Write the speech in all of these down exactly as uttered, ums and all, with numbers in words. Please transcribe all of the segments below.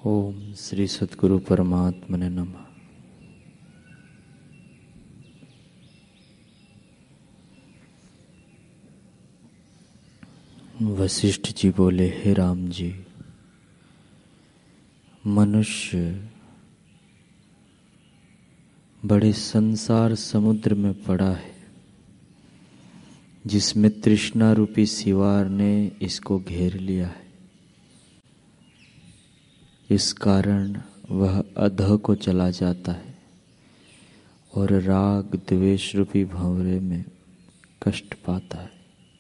ओम श्री सद्गुरु परमात्मने नमः। वशिष्ठ जी बोले, हे राम जी, मनुष्य बड़े संसार समुद्र में पड़ा है, जिसमें तृष्णा रूपी सिवार ने इसको घेर लिया है। इस कारण वह अधः को चला जाता है और राग द्वेष रूपी भंवरे में कष्ट पाता है।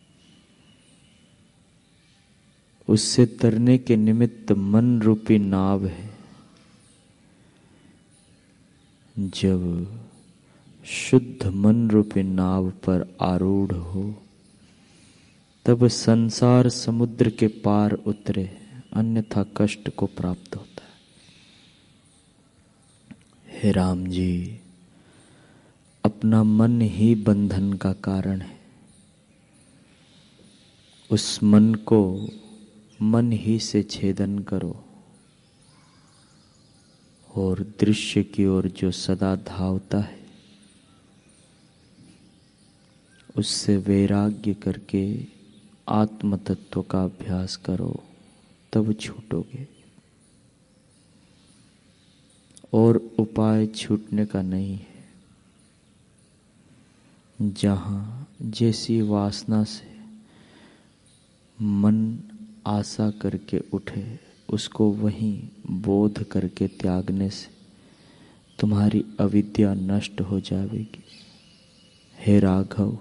उससे तरने के निमित्त मन रूपी नाव है। जब शुद्ध मन रूपी नाव पर आरूढ़ हो, तब संसार समुद्र के पार उतरे, अन्यथा कष्ट को प्राप्त होता है। हे राम जी, अपना मन ही बंधन का कारण है। उस मन को मन ही से छेदन करो और दृश्य की ओर जो सदा धावता है, उससे वैराग्य करके आत्म तत्व का अभ्यास करो, तब छूटोगे। और उपाय छूटने का नहीं है। जहाँ जैसी वासना से मन आशा करके उठे, उसको वहीं बोध करके त्यागने से तुम्हारी अविद्या नष्ट हो जाएगी। हे राघव,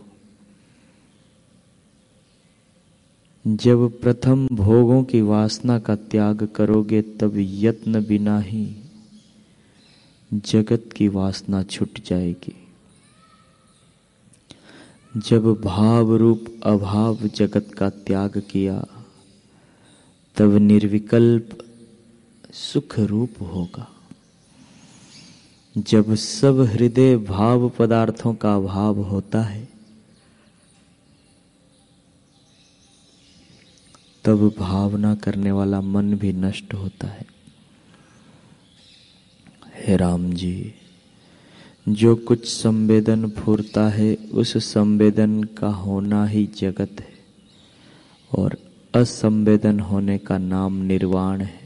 जब प्रथम भोगों की वासना का त्याग करोगे, तब यत्न बिना ही जगत की वासना छूट जाएगी। जब भाव रूप अभाव जगत का त्याग किया, तब निर्विकल्प सुख रूप होगा। जब सब हृदय भाव पदार्थों का अभाव होता है, तब भावना करने वाला मन भी नष्ट होता है। हे राम जी, जो कुछ संवेदन फूरता है, उस संवेदन का होना ही जगत है, और असंवेदन होने का नाम निर्वाण है।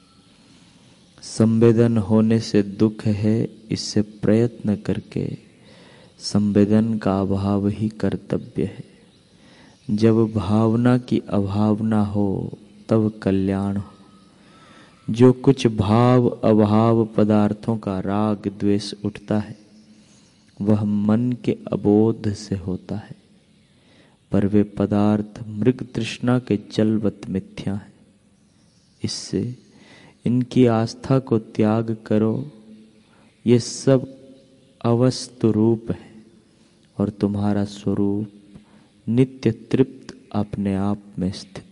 संवेदन होने से दुख है, इससे प्रयत्न करके संवेदन का अभाव ही कर्तव्य है। जब भावना की अभावना हो, तब कल्याण हो। जो कुछ भाव अभाव पदार्थों का राग द्वेष उठता है, वह मन के अबोध से होता है, पर वे पदार्थ मृग तृष्णा के जलवत मिथ्या है। इससे इनकी आस्था को त्याग करो। ये सब अवस्तु रूप है और तुम्हारा स्वरूप नित्य तृप्त अपने आप में स्थित